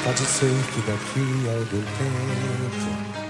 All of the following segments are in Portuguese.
Pode ser que daqui a algum tempo.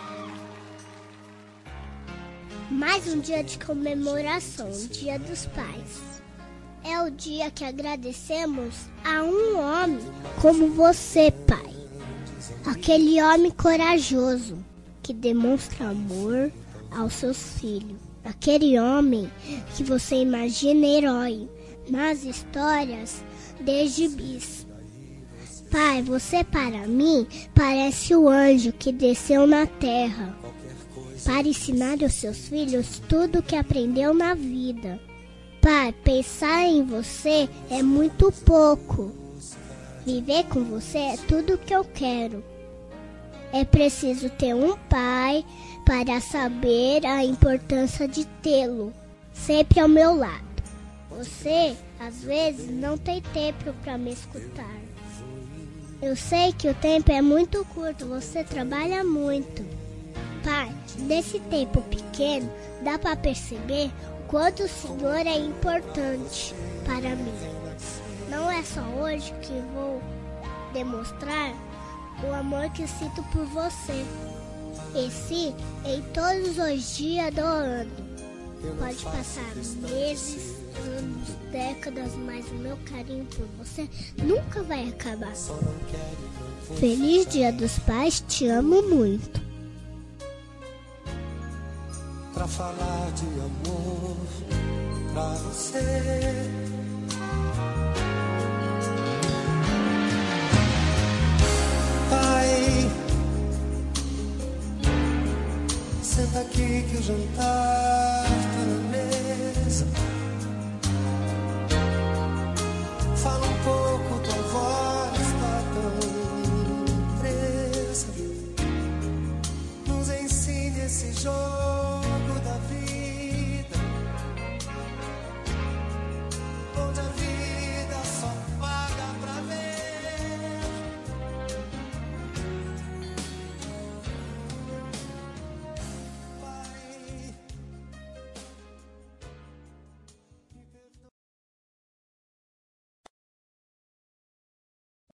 Mais um dia de comemoração, o Dia dos Pais. É o dia que agradecemos a um homem como você, pai. Aquele homem corajoso que demonstra amor aos seus filhos. Aquele homem que você imagina herói nas histórias de gibis. Pai, você para mim parece o anjo que desceu na terra para ensinar aos seus filhos tudo o que aprendeu na vida. Pai, pensar em você é muito pouco. Viver com você é tudo o que eu quero. É preciso ter um pai para saber a importância de tê-lo sempre ao meu lado. Você, às vezes, não tem tempo para me escutar. Eu sei que o tempo é muito curto, você trabalha muito. Pai, nesse tempo pequeno, dá para perceber o quanto o Senhor é importante para mim. Não é só hoje que vou demonstrar o amor que sinto por você. E sim, em todos os dias do ano. Pode passar meses, anos, décadas, mas o meu carinho por você nunca vai acabar. Feliz Dia dos Pais, te amo muito. Pra falar de amor pra você. Pai, senta aqui que o jantar tá na mesa. Fala um pouco, tua voz tá tão presa. Nos ensine esse jogo